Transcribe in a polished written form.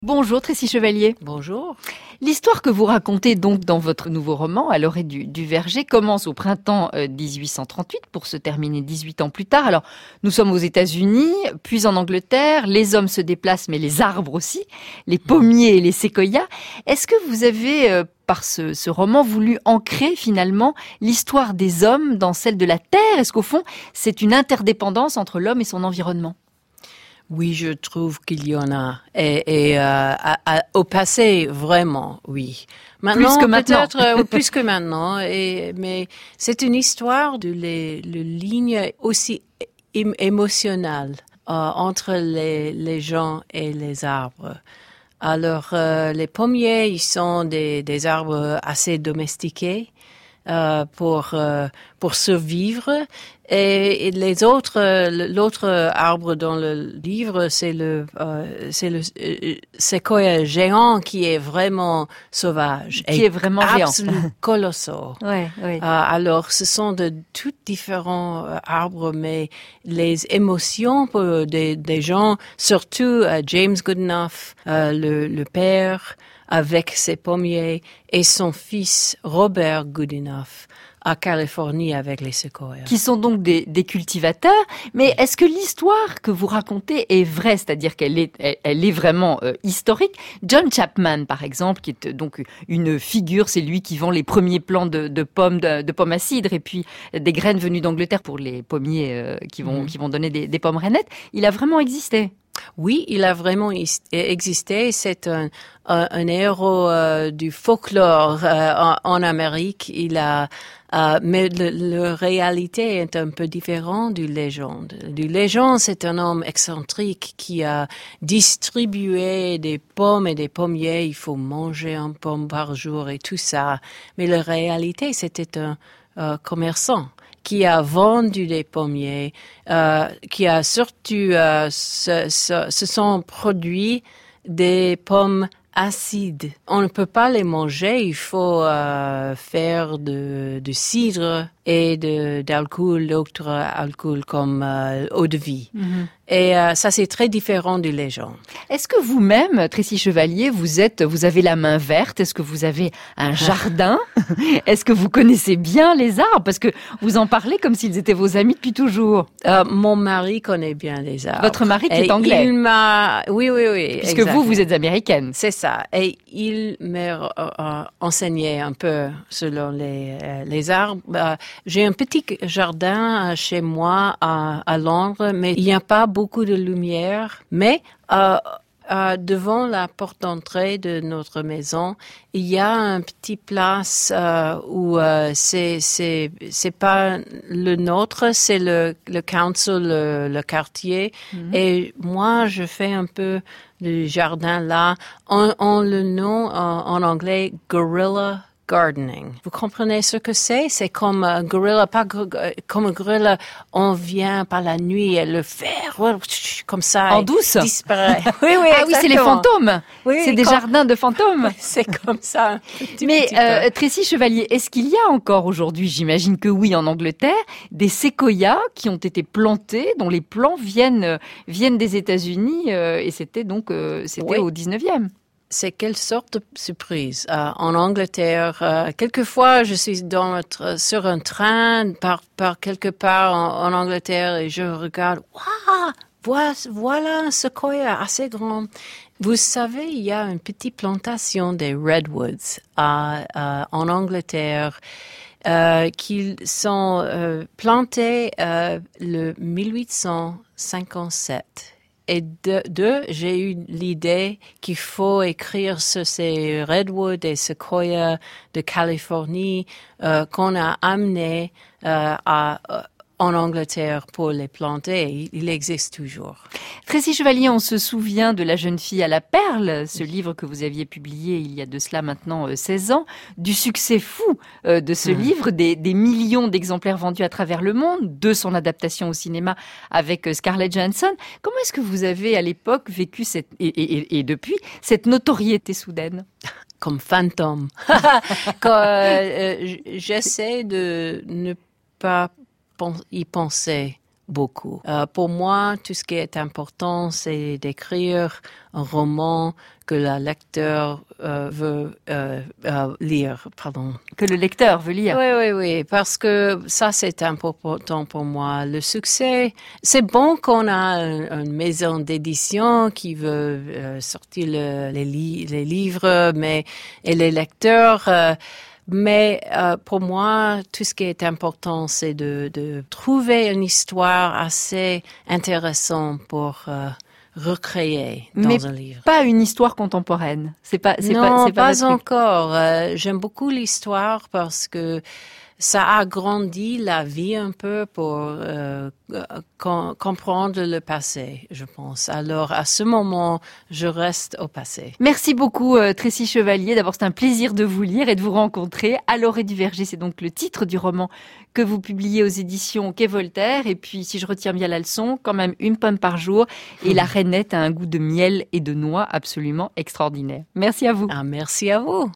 Bonjour Tracy Chevalier. Bonjour. L'histoire que vous racontez donc dans votre nouveau roman, À l'orée du verger, commence au printemps 1838 pour se terminer 18 ans plus tard. Alors, nous sommes aux États-Unis, puis en Angleterre. Les hommes se déplacent, mais les arbres aussi, les pommiers et les séquoias. Est-ce que vous avez, par ce roman, voulu ancrer finalement l'histoire des hommes dans celle de la terre? Est-ce qu'au fond, c'est une interdépendance entre l'homme et son environnement? Oui, je trouve qu'il y en a. Au passé, vraiment, oui. Maintenant, plus que maintenant. Peut-être plus que maintenant. Mais c'est une histoire de les lignes aussi émotionnelles entre les gens et les arbres. Alors, les pommiers, ils sont des arbres assez domestiqués. Pour survivre et l'autre arbre dans le livre c'est le séquoia géant qui est vraiment sauvage qui est vraiment géant, absolument colossal. Ouais. Alors ce sont de tout différents arbres, mais les émotions pour des gens, surtout James Goodenough, le père avec ses pommiers, et son fils Robert Goodenough à Californie avec les séquoias. Qui sont donc des cultivateurs. Mais est-ce que l'histoire que vous racontez est vraie? C'est-à-dire qu'elle est vraiment historique. John Chapman, par exemple, qui est donc une figure, c'est lui qui vend les premiers plants de pommes à cidre et puis des graines venues d'Angleterre pour les pommiers qui vont donner des pommes rainettes. Il a vraiment existé. Oui, il a vraiment existé. C'est un héros du folklore en Amérique. Mais la réalité est un peu différente du légende. Du légende, c'est un homme excentrique qui a distribué des pommes et des pommiers. Il faut manger une pomme par jour et tout ça. Mais la réalité, c'était un commerçant qui a vendu des pommiers, qui a surtout se sont produits des pommes acides. On ne peut pas les manger, il faut faire de cidre et d'alcool, d'autres alcools comme eau de vie. Et ça, c'est très différent du légende. Est-ce que vous-même, Tracy Chevalier, vous avez la main verte? Est-ce que vous avez un jardin? Est-ce que vous connaissez bien les arbres? Parce que vous en parlez comme s'ils étaient vos amis depuis toujours. Mon mari connaît bien les arbres. Votre mari qui est anglais? Oui. Puisque exactement. vous êtes américaine. C'est ça. Et il m'a enseigné un peu selon les arbres. J'ai un petit jardin chez moi à Londres, mais il n'y a pas beaucoup de lumière. Mais devant la porte d'entrée de notre maison, il y a un petit place où c'est pas le nôtre, c'est le council, le quartier. Et moi, je fais un peu du jardin là. On le nom en anglais guerrilla gardening. Vous comprenez ce que c'est? C'est comme un gorilla, pas comme un gorilla, on vient par la nuit et le faire comme ça. En douce? Disparaît. Oui, ah oui, c'est les fantômes. Oui, c'est des jardins de fantômes. Oui, c'est comme ça. Mais Tracy Chevalier, est-ce qu'il y a encore aujourd'hui, j'imagine que oui, en Angleterre, des séquoias qui ont été plantés, dont les plants viennent des États-Unis et c'était oui. Au 19e. C'est quelle sorte de surprise. En Angleterre, quelquefois, je suis sur un train par quelque part en Angleterre et je regarde, waouh, voilà un séquoia assez grand. Vous savez, il y a une petite plantation des redwoods en Angleterre qui sont plantés le 1857. Et j'ai eu l'idée qu'il faut écrire sur ces redwoods et séquoias de Californie qu'on a amenés en Angleterre pour les planter. Il existe toujours. Tracy Chevalier, on se souvient de La jeune fille à la perle, ce livre que vous aviez publié il y a de cela maintenant 16 ans, du succès fou de ce livre, des millions d'exemplaires vendus à travers le monde, de son adaptation au cinéma avec Scarlett Johansson. Comment est-ce que vous avez à l'époque vécu et depuis cette notoriété soudaine? Comme fantôme. J'essaie de ne pas y penser beaucoup. Pour moi, tout ce qui est important, c'est d'écrire un roman que le lecteur veut lire. Pardon. Que le lecteur veut lire. Oui, parce que ça, c'est important pour moi. Le succès, c'est bon qu'on a une maison d'édition qui veut sortir les livres, et les lecteurs... Mais pour moi, tout ce qui est important, c'est de trouver une histoire assez intéressante pour recréer dans un livre. Pas une histoire contemporaine. Pas encore. J'aime beaucoup l'histoire parce que ça agrandit la vie un peu pour comprendre le passé, je pense. Alors, à ce moment, je reste au passé. Merci beaucoup, Tracy Chevalier. D'abord, c'est un plaisir de vous lire et de vous rencontrer. À l'orée du verger, c'est donc le titre du roman que vous publiez aux éditions Quai Voltaire. Et puis, si je retiens bien la leçon, quand même une pomme par jour. Et la rainette a un goût de miel et de noix absolument extraordinaire. Merci à vous. Merci à vous.